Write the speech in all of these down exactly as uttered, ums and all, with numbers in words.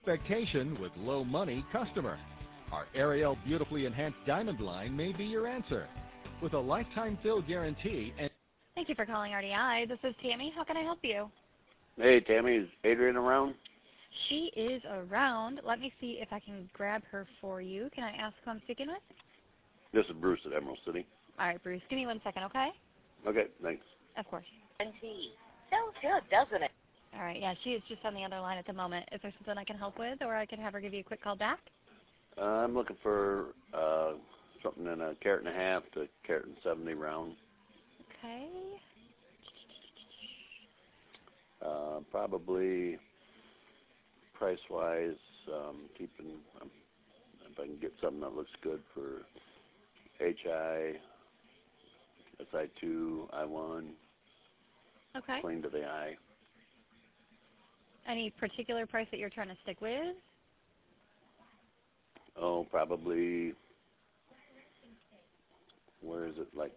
expectation with low money customer. Our Ariel Beautifully Enhanced Diamond line may be your answer. With a lifetime fill guarantee and... Thank you for calling R D I. This is Tammy. How can I help you? Hey, Tammy, is Adrian around? She is around. Let me see if I can grab her for you. Can I ask who I'm speaking with? This is Bruce at Emerald City. All right, Bruce. Give me one second, okay? Okay, thanks. Of course. And he sounds good, doesn't it? All right, yeah, she is just on the other line at the moment. Is there something I can help with, or I can have her give you a quick call back? Uh, I'm looking for uh, something in a carat and a half to carat and seventy round. Okay. Uh, probably price-wise, um, keeping, um, if I can get something that looks good for H I, S I two, I one, Okay. clean to the eye. Any particular price that you're trying to stick with? Oh, probably, where is it, like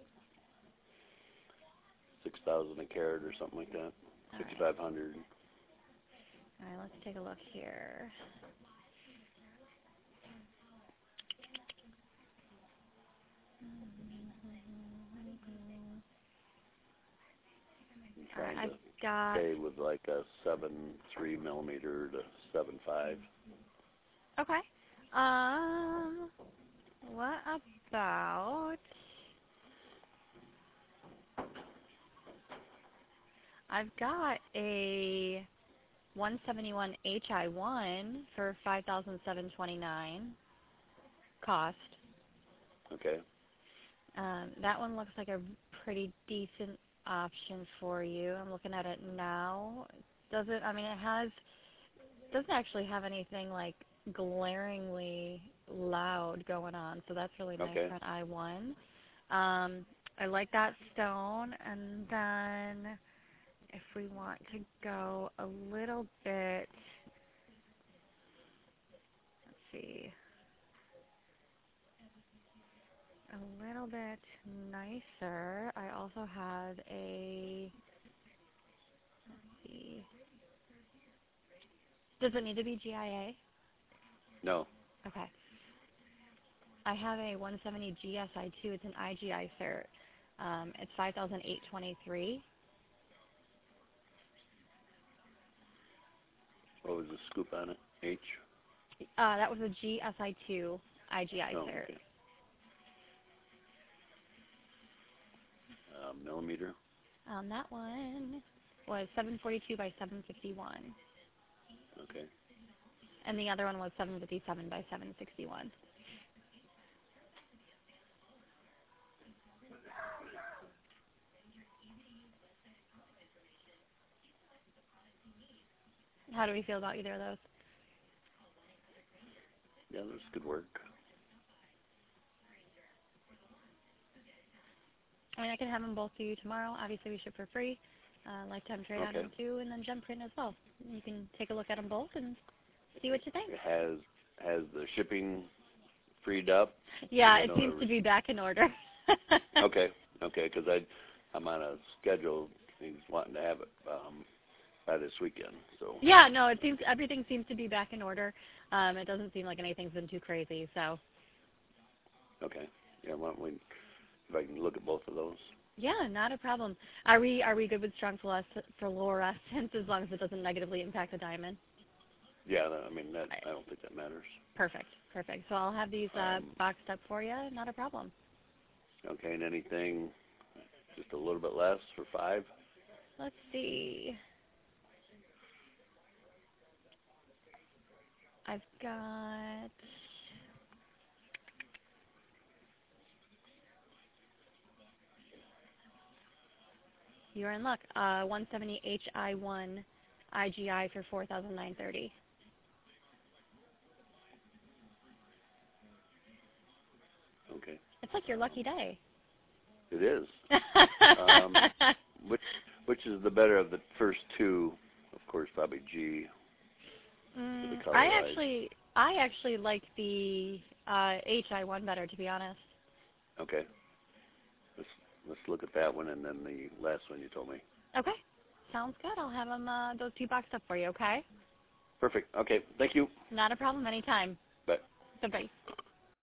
six thousand a carat or something like that, sixty-five hundred. All right, let's take a look here. All right, I've got... Stay with like a seven three millimeter to seven five. Okay. Um, what about... I've got a one seventy-one H I one for five thousand seven hundred twenty-nine dollars cost. Okay. Um, that one looks like a pretty decent option for you. I'm looking at it now. Does it, I mean, it has, doesn't actually have anything like glaringly loud going on, so that's really nice okay. for an I one. Um, I like that stone, and then if we want to go a little bit, let's see, a little bit nicer, I also have a, let's see, does it need to be G I A? No. Okay. I have a one seventy G S I two. It's an I G I cert. Um, it's five thousand eight hundred twenty-three dollars. What was the scoop on it? H? Uh, that was a G S I two I G I oh, cert. Okay. Uh, millimeter? Um, that one was seven forty-two by seven fifty-one. Okay. And the other one was seven fifty-seven by seven sixty-one. How do we feel about either of those? Yeah, that's good work. I mean, I can have them both to you tomorrow. Obviously, we ship for free. Uh, lifetime trade on Okay. them too, and then gem print as well. You can take a look at them both and see what you think. Has has the shipping freed up? Yeah, I it know seems there to be back in order. Okay, okay, because I I'm on a schedule. He's wanting to have it um, by this weekend. So Yeah, no, it seems everything seems to be back in order. Um, it doesn't seem like anything's been too crazy. So okay, yeah. Why don't we, if I can look at both of those. yeah, not a problem. Are we are we good with strong fluorescence as long as it doesn't negatively impact the diamond? Yeah, I mean that. I don't think that matters. Perfect, perfect. So I'll have these uh, Um, boxed up for you. Not a problem. Okay, and anything just a little bit less for five? Let's see. I've got you're in luck. Uh, one seventy H I one I G I for four thousand nine hundred thirty. Okay. It's like your lucky day. It is. um, which which is the better of the first two? Of course, probably G. Mm, color I wise. actually, I actually like the uh, H I one better, to be honest. Okay. Let's let's look at that one and then the last one you told me. Okay, sounds good. I'll have them uh, those two boxed up for you. Okay. Perfect. Okay. Thank you. Not a problem. Anytime. Bye. Bye-bye.